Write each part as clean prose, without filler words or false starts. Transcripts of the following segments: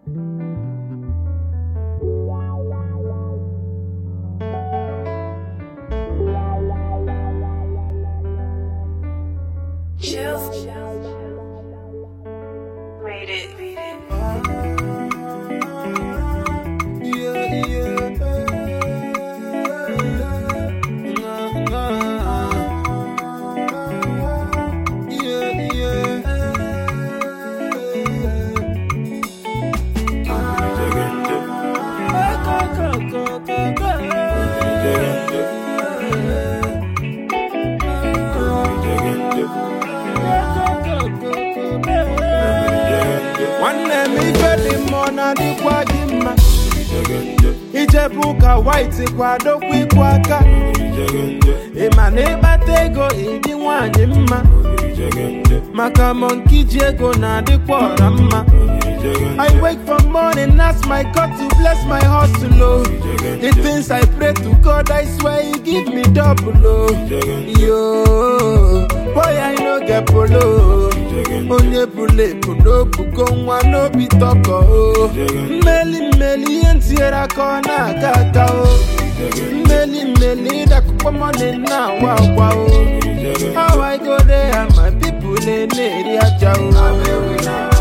Ijebuka white kwado kwikwaka Emane batego idi nwanye mma Maka monkey jego na di kwara mma I wake from morning, ask my God to bless my hustle, oh. The things I pray to God, I swear He give me double, oh. Yo, boy I no get polo. Onye bule puno pugonwa no be toko, oh. Meli entiera kona kaka, oh. Meli da kupa money na wa, oh. How I go there and my people in area jao.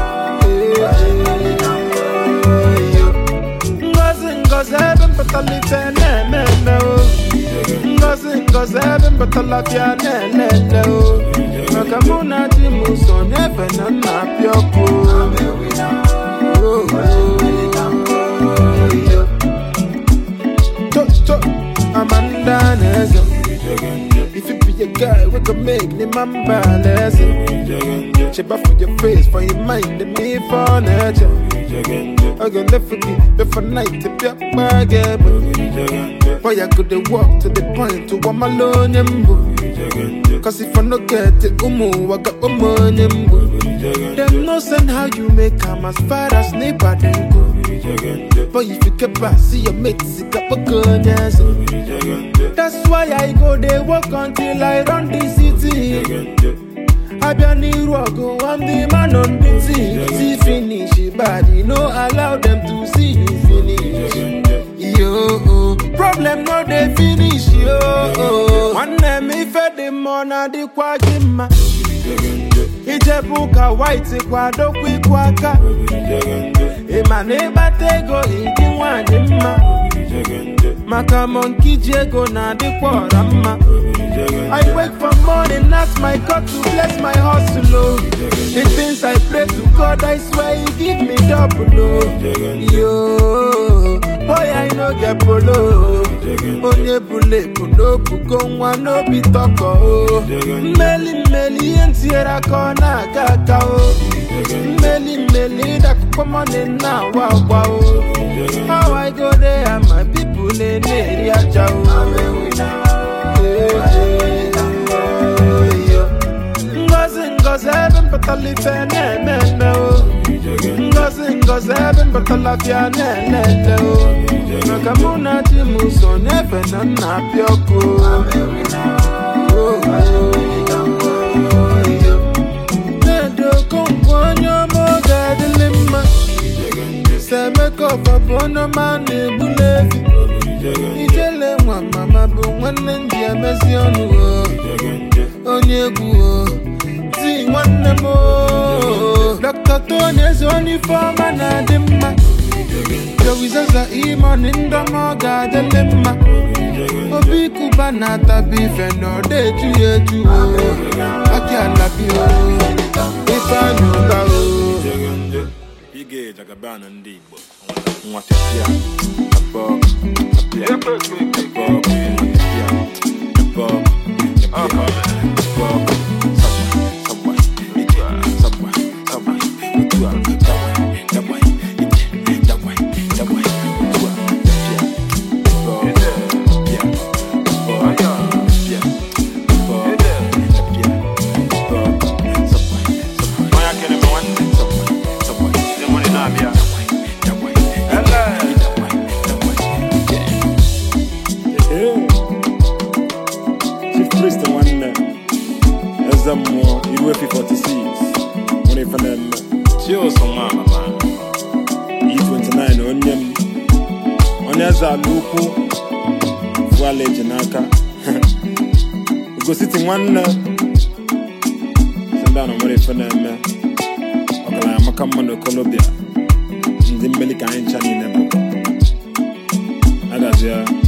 Ngozi eben batali fene o. Ngozi eben batala fia ne o. Makamuna di muso nebe na pioko. To Amanda Nezo. If you be a guy, we can make the man balance. She buff for your face, for your mind, and me for nature. I go left for you, left for night to be a bargain. Boy, I could walk to the point to one alone. Cause if I no get it, I got money. Them no send how you make come as far as neighbor then go. But if you get back, see your mates, you got a gun, yes. That's why I go they walk until I run the city. I be on the road, I'm the man on the scene. See finish your body, no allow them to see you finish. Yo, problem no they finish, yo. One name me fed the money, the quagima. Ijebuka white kwado kwikwaka Emane batego idi nwanye mma Maka monkey jego na di kwara mma I wake from morning, ask my God to bless my hustle, oh. The things I pray to God, I swear He give me double, oh. Yo, boy I no get polo. Onye bule puno pugonwa no be toko, oh. Meli entiera kona kaka, oh. Meli da kupa money na wa, oh. How I go there and my people in area jao. Ngozi eben batali fene o. Ngozi eben batala fia ne o. Makamuna di muso nebe na pioko. Nedo kongonyo mo gadelimma. Seme kofa bono mane bulevi. Ijele mwa mama bu mwane ndiye mezi onu o. Onye gu o. Zi mwane mo. Dr. Tony is only for man adimma. Jowizaza iman indamo gadelimma. Obi kubana tabi feno de tuyetu o. Aki alabi o. Ifa nyuga o. Ige jagabana ndibo. Mwatepia. Abo. Ebenezer Lukwu Village n'aka Ugositi nwanne senda no mere ife na-eme ọkala ya maka mma n'Okolobia ndị mmeli ka anyị ncha niile bụ agazia